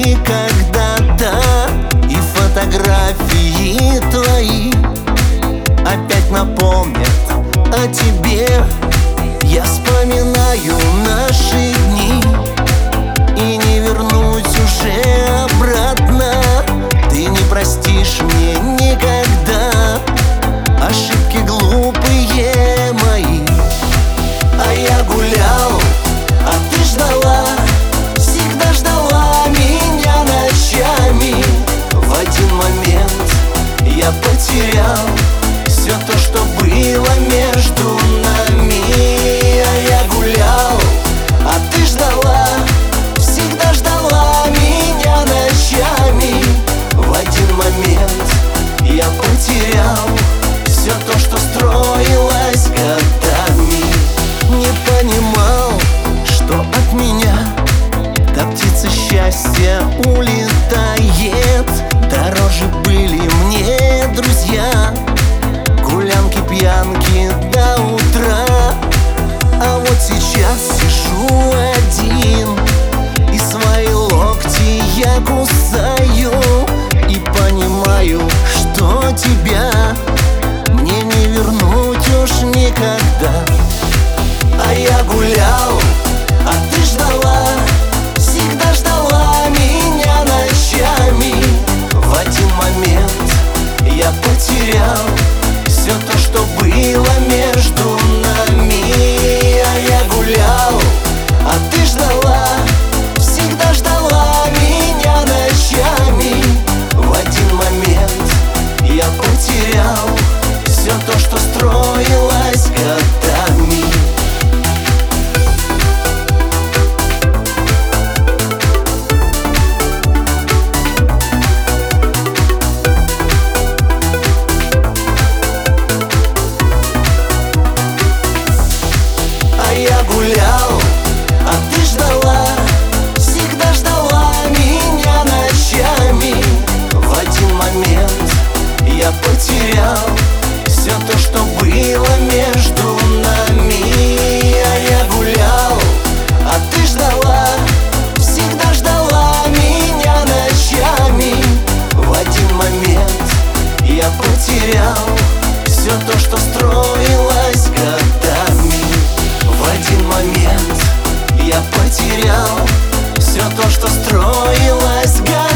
были когда-то, и фотографии твои опять напомнят о тебе. Я вспоминаю наши дни, и не вернуть уже обратно. Ты не простишь мне никогда ошибки глупые мои. А я гулял, а ты ждала, всегда ждала меня ночами. В один момент я потерял все то, что было между нами. А я гулял, а ты ждала, всегда ждала меня ночами. В один момент я потерял все то, что строилось годами. Не понимал, что от меня та птица счастья улетает. Дороже были мне друзья, гулянки, пьянки до утра. А вот сейчас сижу один, и свои локти я кусаю, и понимаю, что тебя мне не вернуть уж никогда. А я гулял, а ты ждала, всегда ждала меня ночами. В один момент я потерял все то, что было между нами. А я гулял, а ты ждала, всегда ждала меня ночами. В один момент я потерял все то, что строилось годами. Я гулял, а ты ждала, всегда ждала меня ночами. В один момент я потерял все то, что было между нами. А я гулял, а ты ждала, всегда ждала меня ночами. В один момент я потерял все то, что строилось годами. В один момент я потерял все то, что строилось годами.